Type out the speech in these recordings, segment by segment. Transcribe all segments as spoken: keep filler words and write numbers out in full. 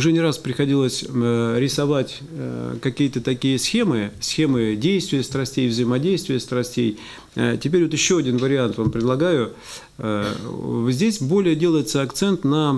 Уже не раз приходилось рисовать какие-то такие схемы, схемы действия страстей, взаимодействия страстей. Теперь вот еще один вариант вам предлагаю. Здесь более делается акцент на,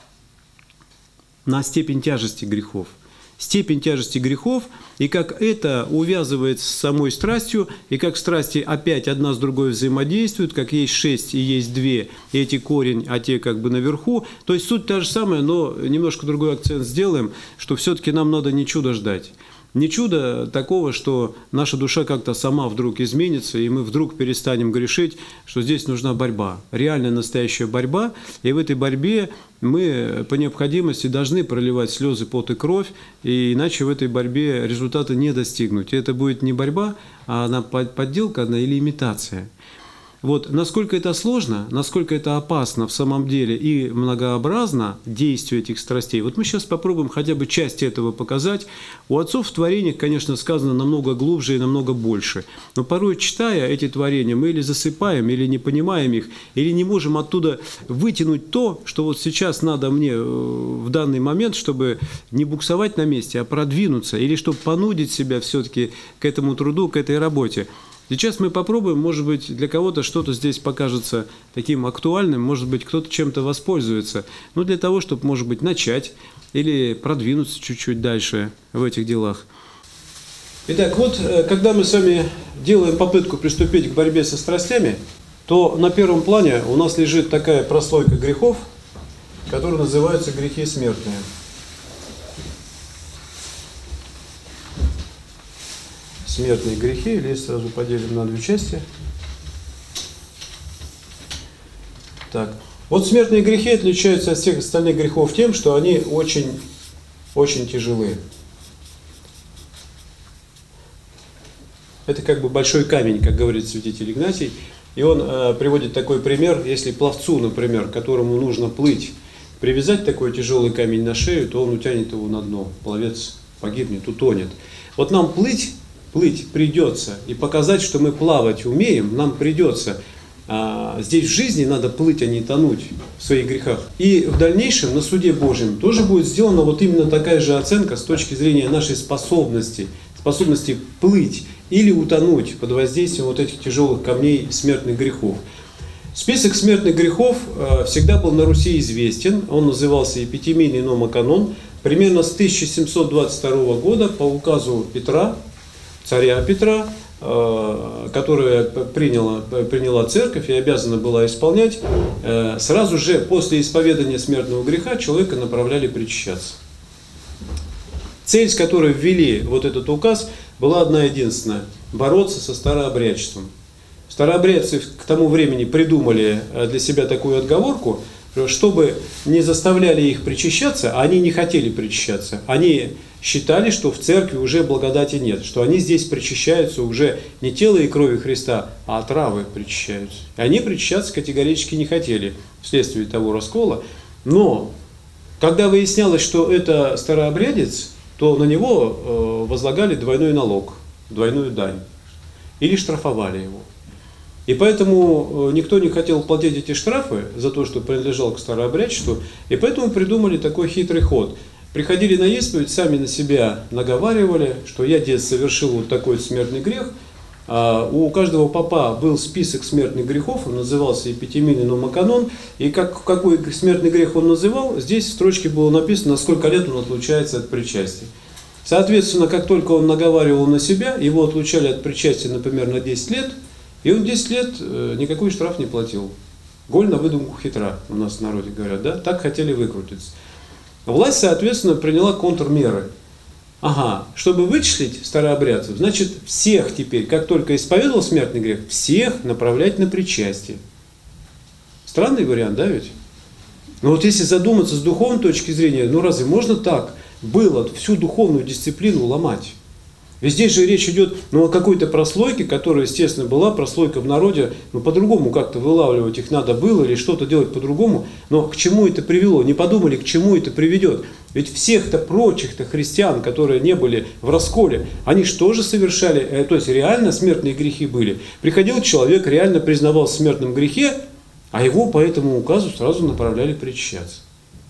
на степень тяжести грехов. Степень тяжести грехов, и как это увязывается с самой страстью, и как страсти опять одна с другой взаимодействуют, как есть шесть и есть две, и эти корень, а те как бы наверху. То есть суть та же самая, но немножко другой акцент сделаем, что все-таки нам надо не чудо ждать. Не чудо такого, что наша душа как-то сама вдруг изменится, и мы вдруг перестанем грешить, что здесь нужна борьба, реальная настоящая борьба, и в этой борьбе мы по необходимости должны проливать слезы, пот и кровь, и иначе в этой борьбе результата не достигнуть. И это будет не борьба, а она подделка одна или имитация. Вот насколько это сложно, насколько это опасно в самом деле и многообразно действие этих страстей. Вот мы сейчас попробуем хотя бы часть этого показать. У отцов в творениях, конечно, сказано намного глубже и намного больше. Но порой, читая эти творения, мы или засыпаем, или не понимаем их, или не можем оттуда вытянуть то, что вот сейчас надо мне в данный момент, чтобы не буксовать на месте, а продвинуться, или чтобы понудить себя все-таки к этому труду, к этой работе. Сейчас мы попробуем, может быть, для кого-то что-то здесь покажется таким актуальным, может быть, кто-то чем-то воспользуется. Но для того, чтобы, может быть, начать или продвинуться чуть-чуть дальше в этих делах. Итак, вот, когда мы с вами делаем попытку приступить к борьбе со страстями, то на первом плане у нас лежит такая прослойка грехов, которая называется грехи смертные. Смертные грехи, или сразу поделим на две части. Так. Вот смертные грехи отличаются от всех остальных грехов тем, что они очень, очень тяжелые. Это как бы большой камень, как говорит святитель Игнатий. И он э, приводит такой пример, если пловцу, например, которому нужно плыть, привязать такой тяжелый камень на шею, то он утянет его на дно. Пловец погибнет, утонет. Вот нам плыть, Плыть придется, и показать, что мы плавать умеем, нам придется. А здесь в жизни надо плыть, а не тонуть в своих грехах. И в дальнейшем на суде Божьем тоже будет сделана вот именно такая же оценка с точки зрения нашей способности, способности плыть или утонуть под воздействием вот этих тяжелых камней смертных грехов. Список смертных грехов всегда был на Руси известен, он назывался Епитемийный номоканон. Примерно с тысяча семьсот двадцать второго года по указу Петра, царя Петра, которая приняла, приняла церковь и обязана была исполнять, сразу же после исповедания смертного греха человека направляли причащаться. Цель, с которой ввели вот этот указ, была одна единственная – бороться со старообрядчеством. Старообрядцы к тому времени придумали для себя такую отговорку, чтобы не заставляли их причащаться, а они не хотели причащаться. Они считали, что в церкви уже благодати нет, что они здесь причащаются уже не тела и крови Христа, а отравы причащаются. И они причащаться категорически не хотели вследствие того раскола. Но когда выяснялось, что это старообрядец, то на него возлагали двойной налог, двойную дань, или штрафовали его. И поэтому никто не хотел платить эти штрафы за то, что принадлежал к старообрядчеству, и поэтому придумали такой хитрый ход. Приходили на исповедь, сами на себя наговаривали, что я, дед, совершил вот такой смертный грех. А у каждого попа был список смертных грехов, он назывался Епитемийный номоканон, и как, какой смертный грех он называл, здесь в строчке было написано, на сколько лет он отлучается от причастия. Соответственно, как только он наговаривал на себя, его отлучали от причастия, например, на десять лет, и он десять лет никакой штраф не платил. Голь на выдумку хитра, у нас в народе говорят, да? Так хотели выкрутиться. Власть, соответственно, приняла контрмеры. Ага, чтобы вычислить старообрядцев, значит, всех теперь, как только исповедовал смертный грех, всех направлять на причастие. Странный вариант, да ведь? Но вот если задуматься с духовной точки зрения, ну разве можно так было всю духовную дисциплину ломать? Ведь здесь же речь идет ну, о какой-то прослойке, которая, естественно, была, прослойка в народе, но по-другому как-то вылавливать их надо было или что-то делать по-другому. Но к чему это привело? Не подумали, к чему это приведет. Ведь всех-то прочих-то христиан, которые не были в расколе, они что же совершали, то есть реально смертные грехи были. Приходил человек, реально признавал в смертном грехе, а его по этому указу сразу направляли причащаться.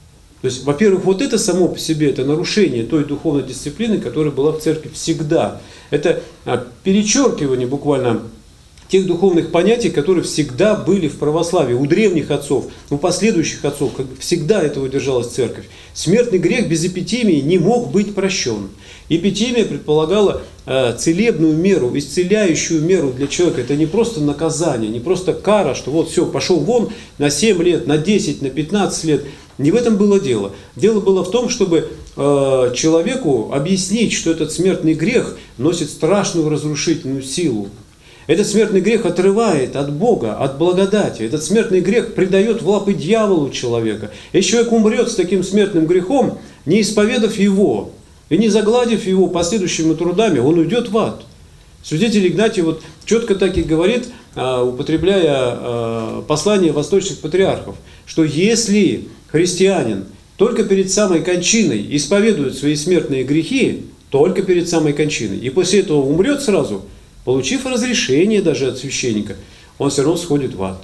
То есть, во-первых, вот это само по себе, это нарушение той духовной дисциплины, которая была в церкви всегда. Это перечеркивание буквально тех духовных понятий, которые всегда были в православии, у древних отцов, у последующих отцов, как всегда этого держалась церковь. Смертный грех без эпитимии не мог быть прощен. Эпитимия предполагала э, целебную меру, исцеляющую меру для человека. Это не просто наказание, не просто кара, что вот все, пошел вон на семь лет, на десять, на пятнадцать лет. Не в этом было дело. Дело было в том, чтобы э, человеку объяснить, что этот смертный грех носит страшную разрушительную силу. Этот смертный грех отрывает от Бога, от благодати. Этот смертный грех предает в лапы дьяволу человека. Если человек умрет с таким смертным грехом, не исповедав его и не загладив его последующими трудами, он уйдет в ад. Святитель Игнатий вот четко так и говорит, употребляя послание восточных патриархов, что если христианин только перед самой кончиной исповедует свои смертные грехи, только перед самой кончиной, и после этого умрет сразу, получив разрешение даже от священника, он все равно сходит в ад.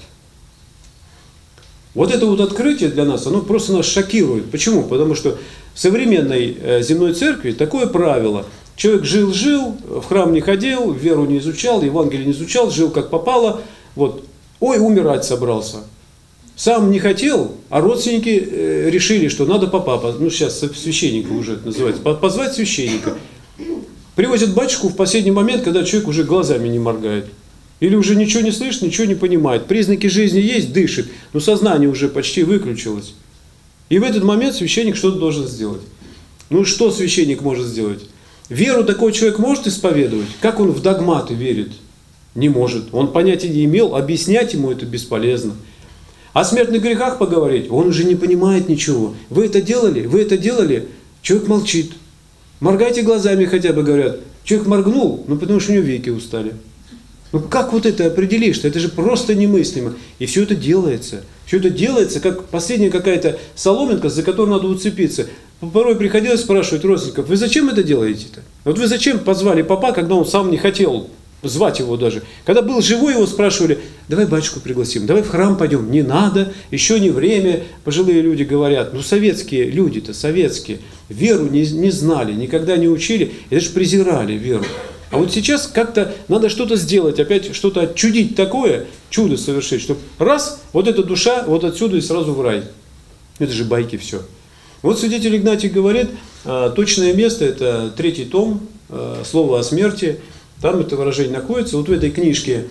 Вот это вот открытие для нас, оно просто нас шокирует. Почему? Потому что в современной земной церкви такое правило. Человек жил-жил, в храм не ходил, веру не изучал, Евангелие не изучал, жил как попало. Вот. Ой, умирать собрался. Сам не хотел, а родственники решили, что надо попа, ну сейчас священника уже это называется, позвать священника. Привозят батюшку в последний момент, когда человек уже глазами не моргает. Или уже ничего не слышит, ничего не понимает. Признаки жизни есть, дышит, но сознание уже почти выключилось. И в этот момент священник что-то должен сделать. Ну что священник может сделать? Веру такой человек может исповедовать? Как он в догматы верит? Не может. Он понятия не имел, объяснять ему это бесполезно. О смертных грехах поговорить? Он уже не понимает ничего. Вы это делали? Вы это делали? Человек молчит. Моргайте глазами хотя бы, говорят. Человек моргнул, ну потому что у него веки устали. Ну как вот это определишь? Это же просто немыслимо. И все это делается. Все это делается, как последняя какая-то соломинка, за которую надо уцепиться. Порой приходилось спрашивать родственников, вы зачем это делаете-то? Вот вы зачем позвали папа, когда он сам не хотел звать его даже? Когда был живой, его спрашивали, давай батюшку пригласим, давай в храм пойдем. Не надо, еще не время, пожилые люди говорят. Ну советские люди-то, советские, веру не, не знали, никогда не учили, и даже презирали веру. А вот сейчас как-то надо что-то сделать, опять что-то отчудить такое, чудо совершить, чтобы раз, вот эта душа, вот отсюда и сразу в рай. Это же байки все. Вот святитель Игнатий говорит, точное место, это третий том, слово о смерти, там это выражение находится. Вот в этой книжке,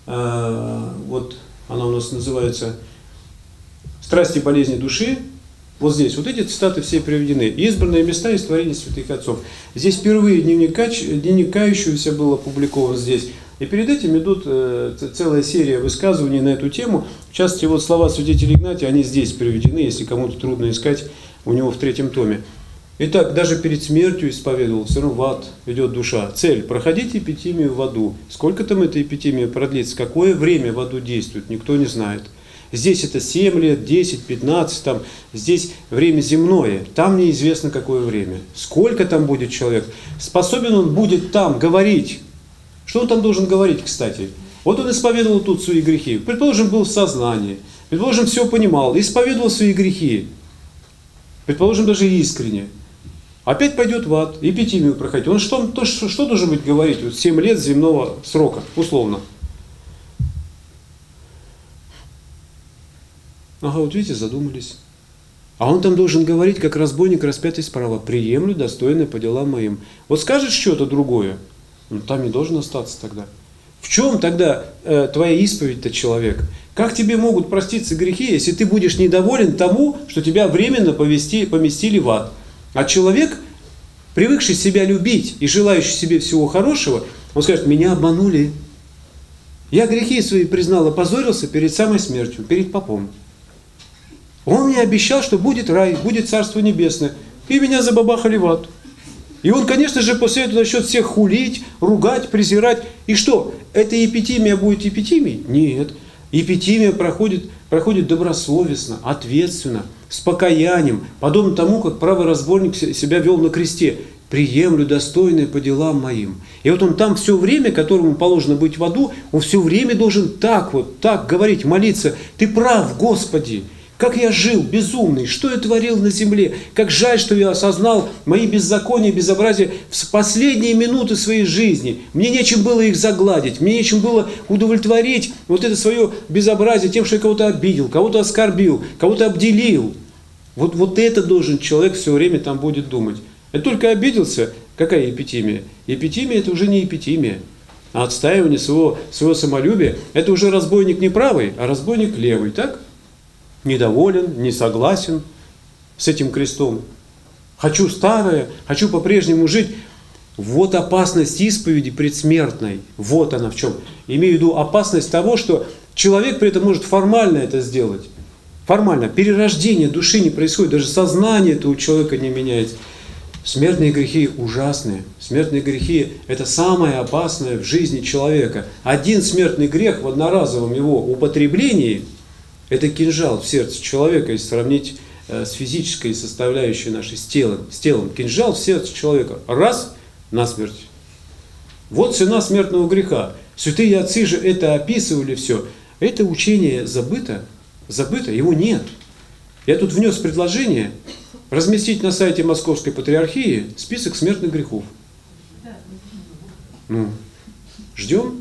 вот она у нас называется «Страсти и болезни души». Вот здесь, вот эти цитаты все приведены. Избранные места из творений святых отцов. Здесь впервые дневник, дневник кающегося был опубликован здесь. И перед этим идут э, целая серия высказываний на эту тему. В частности, вот слова святителя Игнатия, они здесь приведены, если кому-то трудно искать, у него в третьем томе. Итак, даже перед смертью исповедовал, все равно в ад идет душа. Цель – проходить эпитимию в аду. Сколько там эта эпитимия продлится, какое время в аду действует, никто не знает. Здесь это семь лет, десять, пятнадцать, там, здесь время земное, там неизвестно какое время. Сколько там будет человек, способен он будет там говорить. Что он там должен говорить, кстати? Вот он исповедовал тут свои грехи, предположим, был в сознании, предположим, все понимал, исповедовал свои грехи, предположим, даже искренне. Опять пойдет в ад, эпитимию проходить. Он что, то, что, что должен быть говорить? Вот семь лет земного срока, условно. Ага, вот видите, задумались. А он там должен говорить, как разбойник, распятый справа. Приемлю достойное по делам моим. Вот скажет что-то другое, ну там не должен остаться тогда. В чем тогда э, твоя исповедь-то, человек? Как тебе могут проститься грехи, если ты будешь недоволен тому, что тебя временно повести, поместили в ад? А человек, привыкший себя любить и желающий себе всего хорошего, он скажет, меня обманули. Я грехи свои признал, опозорился перед самой смертью, перед попом. Он мне обещал, что будет рай, будет Царство Небесное. И меня забабахали в ад. И он, конечно же, после этого начнет всех хулить, ругать, презирать. И что, эта эпитимия будет эпитимией? Нет. Эпитимия проходит, проходит добросовестно, ответственно, с покаянием, подобно тому, как правый разбойник себя вел на кресте. Приемлю достойное по делам моим. И вот он там все время, которому положено быть в аду, он все время должен так вот, так говорить, молиться. Ты прав, Господи. Как я жил, безумный, что я творил на земле. Как жаль, что я осознал мои беззакония, безобразия в последние минуты своей жизни. Мне нечем было их загладить, мне нечем было удовлетворить вот это свое безобразие тем, что я кого-то обидел, кого-то оскорбил, кого-то обделил. Вот, вот это должен человек все время там будет думать. Я только обиделся, какая эпитимия? Эпитимия – это уже не эпитимия. А отстаивание своего, своего самолюбия – это уже разбойник не правый, а разбойник левый, так? Недоволен, не согласен с этим крестом. Хочу старое, хочу по-прежнему жить. Вот опасность исповеди предсмертной. Вот она в чем. Имею в виду опасность того, что человек при этом может формально это сделать. Формально. Перерождение души не происходит, даже сознание этого человека не меняется. Смертные грехи ужасные. Смертные грехи – это самое опасное в жизни человека. Один смертный грех в одноразовом его употреблении – это кинжал в сердце человека, если сравнить с физической составляющей нашей, с телом. С телом. Кинжал в сердце человека. Раз – насмерть. Вот цена смертного греха. Святые отцы же это описывали все. Это учение забыто. Забыто, его нет. Я тут внес предложение разместить на сайте Московской Патриархии список смертных грехов. Ну, ждем?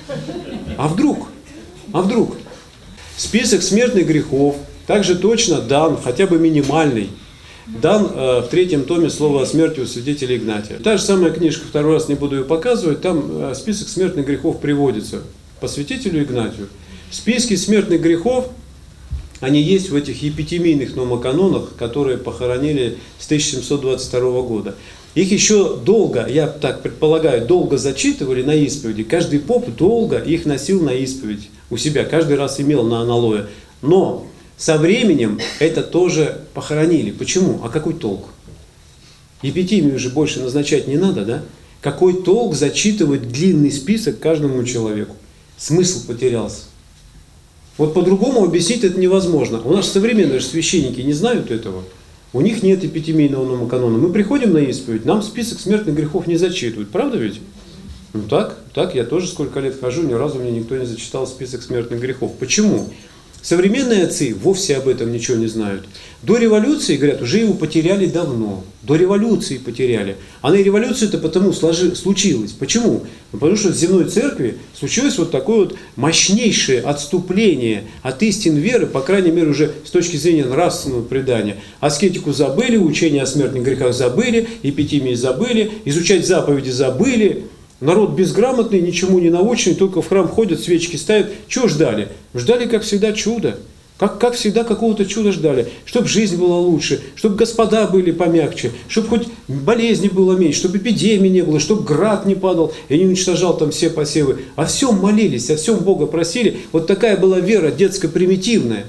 А вдруг? А вдруг? Список смертных грехов также точно дан, хотя бы минимальный, дан э, в третьем томе «Слово о смерти» у святителя Игнатия. Та же самая книжка, второй раз не буду ее показывать, там э, список смертных грехов приводится по святителю Игнатию. Списки смертных грехов, они есть в этих епитемийных номоканонах, которые похоронили с тысяча семьсот двадцать второго года. Их еще долго, я так предполагаю, долго зачитывали на исповеди. Каждый поп долго их носил на исповедь у себя, каждый раз имел на аналое. Но со временем это тоже похоронили. Почему? А какой толк? Епитемию же больше назначать не надо, да? Какой толк зачитывать длинный список каждому человеку? Смысл потерялся. Вот по-другому объяснить это невозможно. У нас современные же священники не знают этого. У них нет эпитемийного номоканона. Мы приходим на исповедь, нам список смертных грехов не зачитывают. Правда ведь? Ну так, так, я тоже сколько лет хожу, ни разу мне никто не зачитал список смертных грехов. Почему? Современные отцы вовсе об этом ничего не знают. До революции, говорят, уже его потеряли давно. До революции потеряли. А на революции-то потому сложи, случилось. Почему? Ну, потому что в земной церкви случилось вот такое вот мощнейшее отступление от истин веры, по крайней мере уже с точки зрения нравственного предания. Аскетику забыли, учение о смертных грехах забыли, эпитемии забыли, изучать заповеди забыли. Народ безграмотный, ничему не наученный, только в храм ходят, свечки ставят. Чего ждали? Ждали, как всегда, чуда. Как, как всегда, какого-то чуда ждали. Чтобы жизнь была лучше, чтобы господа были помягче, чтобы хоть болезни было меньше, чтобы эпидемии не было, чтобы град не падал и не уничтожал там все посевы. О всем молились, о всем Бога просили. Вот такая была вера детско-примитивная.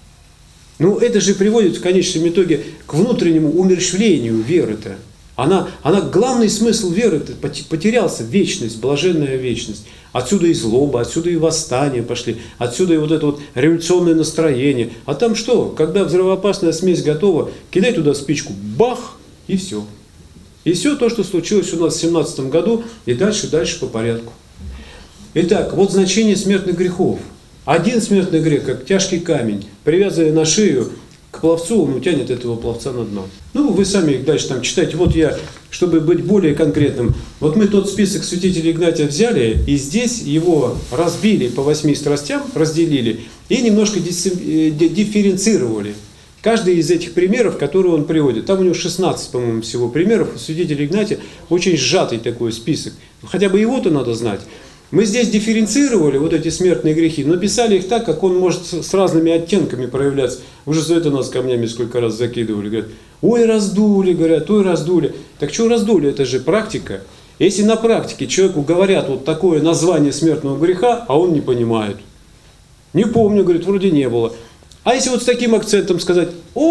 Ну, это же приводит в конечном итоге к внутреннему умерщвлению веры-то. Она, она, главный смысл веры потерялся, вечность, блаженная вечность. Отсюда и злоба, отсюда и восстания пошли, отсюда и вот это вот революционное настроение. А там что? Когда взрывоопасная смесь готова, кидай туда спичку, бах, и все. И все то, что случилось у нас в семнадцатом году, и дальше, дальше по порядку. Итак, вот значение смертных грехов. Один смертный грех, как тяжкий камень, привязанный на шею к пловцу, он утянет этого пловца на дно. Ну, вы сами их дальше там читайте. Вот я, чтобы быть более конкретным, вот мы тот список святителя Игнатия взяли, и здесь его разбили по восьми страстям, разделили, и немножко дифференцировали. Каждый из этих примеров, которые он приводит, там у него шестнадцать, по-моему, всего примеров, у святителя Игнатия очень сжатый такой список. Хотя бы его-то надо знать. Мы здесь дифференцировали вот эти смертные грехи, но писали их так, как он может с разными оттенками проявляться. Уже за это нас камнями сколько раз закидывали. Говорят, ой, раздули, говорят, ой, раздули. Так что раздули, это же практика. Если на практике человеку говорят вот такое название смертного греха, а он не понимает. Не помню, говорит, вроде не было. А если вот с таким акцентом сказать,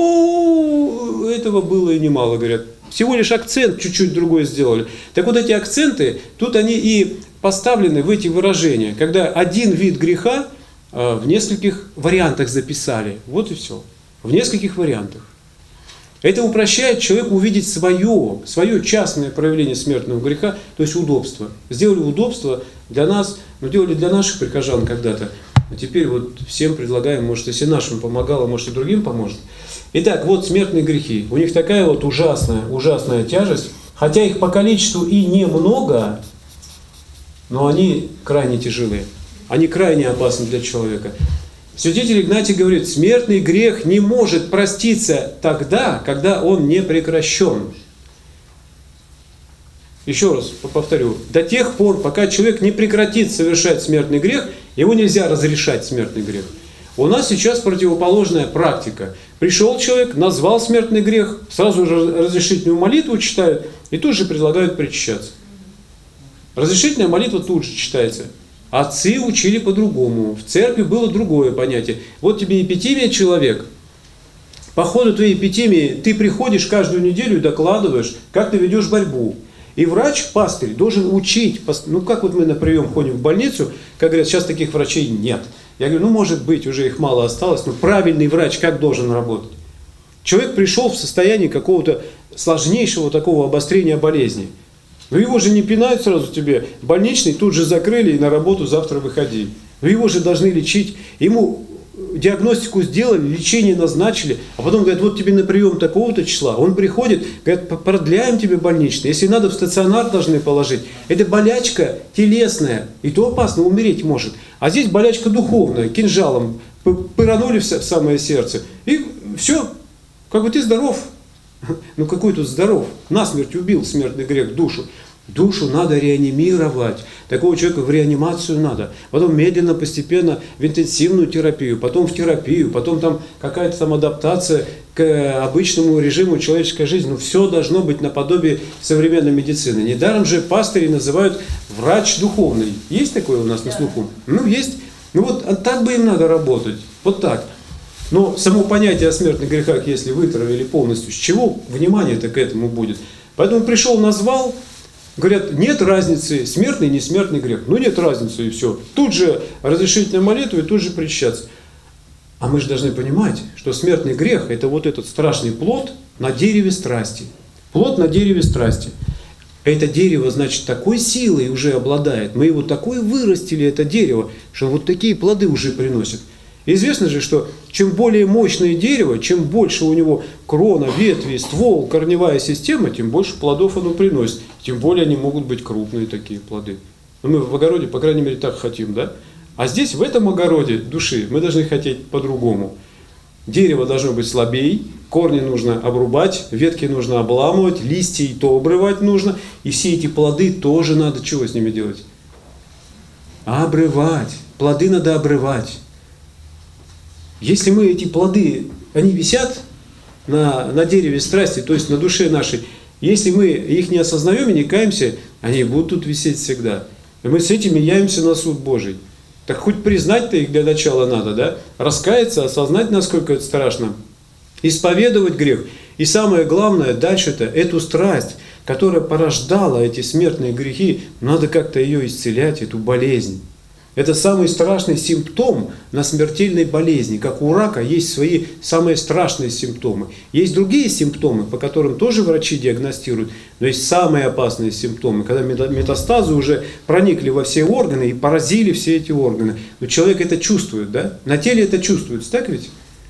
о, этого было и немало, говорят. Всего лишь акцент чуть-чуть другой сделали. Так вот эти акценты, тут они и поставлены в эти выражения, когда один вид греха э, в нескольких вариантах записали. Вот и все. В нескольких вариантах. Это упрощает человеку увидеть свое, свое частное проявление смертного греха, то есть удобство. Сделали удобство для нас, ну делали для наших прихожан когда-то. А теперь вот всем предлагаем, может, если нашим помогало, может, и другим поможет. Итак, вот смертные грехи. У них такая вот ужасная, ужасная тяжесть. Хотя их по количеству и немного, но они крайне тяжелые. Они крайне опасны для человека. Святитель Игнатий говорит, смертный грех не может проститься тогда, когда он не прекращен. Еще раз повторю, до тех пор, пока человек не прекратит совершать смертный грех, его нельзя разрешать смертный грех. У нас сейчас противоположная практика. Пришел человек, назвал смертный грех, сразу же разрешительную молитву читают и тут же предлагают причащаться. Разрешительная молитва тут же читается. Отцы учили по-другому. В церкви было другое понятие. Вот тебе эпитемия человек. По ходу твоей эпитемии ты приходишь каждую неделю и докладываешь, как ты ведешь борьбу. И врач, пастырь, должен учить. Ну, как вот мы на прием ходим в больницу, как говорят, сейчас таких врачей нет. Я говорю, ну, может быть, уже их мало осталось, но правильный врач как должен работать? Человек пришел в состояние какого-то сложнейшего такого обострения болезни. Но его же не пинают сразу тебе. Больничный тут же закрыли и на работу завтра выходи. Но его же должны лечить. Ему диагностику сделали, лечение назначили, а потом говорят, вот тебе на прием такого-то числа. Он приходит, говорят, продляем тебе больничный. Если надо, в стационар должны положить. Это болячка телесная, и то опасно, умереть может. А здесь болячка духовная, кинжалом пыранули в самое сердце. И все, как бы ты здоров. Ну какой тут здоров? Насмерть убил смертный грех душу. Душу надо реанимировать. Такого человека в реанимацию надо. Потом медленно, постепенно в интенсивную терапию, потом в терапию, потом там какая-то там адаптация к обычному режиму человеческой жизни. Ну все должно быть наподобие современной медицины. Недаром же пастыри называют врач духовный. Есть такое у нас на слуху? Ну есть. Ну вот так бы им надо работать. Вот так. Но само понятие о смертных грехах, если вытравили полностью, с чего внимание-то к этому будет? Поэтому пришел, назвал, говорят, нет разницы, смертный, не смертный грех. Ну нет разницы, и все. Тут же разрешительная молитва, и тут же причащаться. А мы же должны понимать, что смертный грех – это вот этот страшный плод на дереве страсти. Плод на дереве страсти. Это дерево, значит, такой силой уже обладает. Мы его такой вырастили, это дерево, что вот такие плоды уже приносит. Известно же, что чем более мощное дерево, чем больше у него крона, ветви, ствол, корневая система, тем больше плодов оно приносит. Тем более они могут быть крупные такие плоды. Но мы в огороде, по крайней мере, так хотим, да? А здесь, в этом огороде души, мы должны хотеть по-другому. Дерево должно быть слабее, корни нужно обрубать, ветки нужно обламывать, листья и то обрывать нужно. И все эти плоды тоже надо чего с ними делать? Обрывать. Плоды надо обрывать. Если мы эти плоды, они висят на, на дереве страсти, то есть на душе нашей, если мы их не осознаем и не каемся, они будут тут висеть всегда. И мы с этими явимся на суд Божий. Так хоть признать-то их для начала надо, да? Раскаяться, осознать, насколько это страшно. Исповедовать грех. И самое главное, дальше-то, эту страсть, которая порождала эти смертные грехи, надо как-то ее исцелять, эту болезнь. Это самый страшный симптом на смертельной болезни. Как у рака есть свои самые страшные симптомы. Есть другие симптомы, по которым тоже врачи диагностируют, но есть самые опасные симптомы, когда метастазы уже проникли во все органы и поразили все эти органы. Но человек это чувствует, да? На теле это чувствуется, так ведь?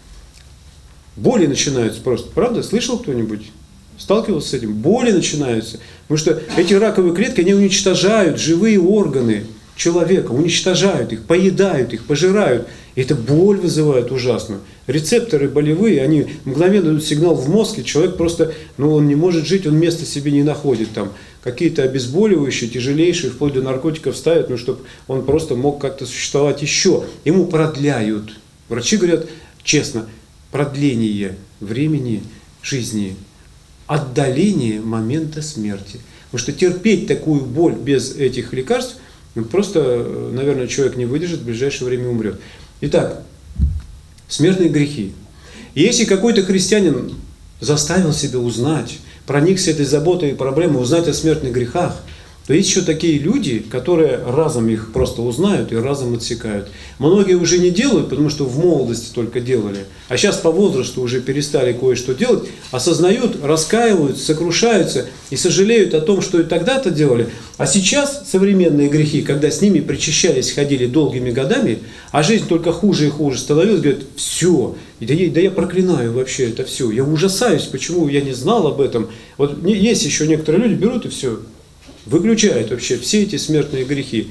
Боли начинаются просто, правда? Слышал кто-нибудь? Сталкивался с этим? Боли начинаются. Потому что эти раковые клетки, они уничтожают живые органы человека, уничтожают их, поедают их, пожирают. И это боль вызывает ужасную. Рецепторы болевые, они мгновенно дают сигнал в мозг, и человек просто, ну он не может жить, он места себе не находит там. Какие-то обезболивающие, тяжелейшие, вплоть до наркотиков ставят, ну чтобы он просто мог как-то существовать еще. Ему продляют. Врачи говорят честно, продление времени жизни, отдаление момента смерти. Потому что терпеть такую боль без этих лекарств, ну, просто, наверное, человек не выдержит, в ближайшее время умрет. Итак, смертные грехи. Если какой-то христианин заставил себя узнать, проникся этой заботой и проблемой, узнать о смертных грехах, то есть еще такие люди, которые разом их просто узнают и разом отсекают. Многие уже не делают, потому что в молодости только делали, а сейчас по возрасту уже перестали кое-что делать, осознают, раскаиваются, сокрушаются и сожалеют о том, что и тогда-то делали. А сейчас современные грехи, когда с ними причащались, ходили долгими годами, а жизнь только хуже и хуже становилась, говорят, все, да я, да я проклинаю вообще это все, я ужасаюсь, почему я не знал об этом. Вот есть еще некоторые люди, берут и все, выключают вообще все эти смертные грехи.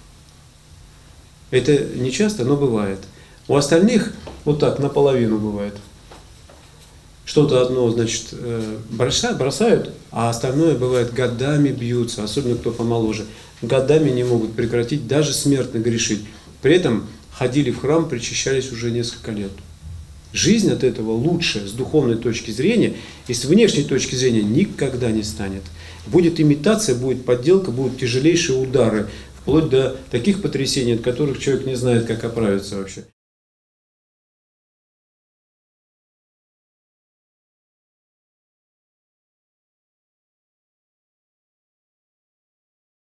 Это не часто, но бывает. У остальных вот так наполовину бывает. Что-то одно, значит, бросают, а остальное бывает годами бьются, особенно кто помоложе. Годами не могут прекратить даже смертно грешить. При этом ходили в храм, причащались уже несколько лет. Жизнь от этого лучше с духовной точки зрения и с внешней точки зрения никогда не станет. Будет имитация, будет подделка, будут тяжелейшие удары, вплоть до таких потрясений, от которых человек не знает, как оправиться вообще.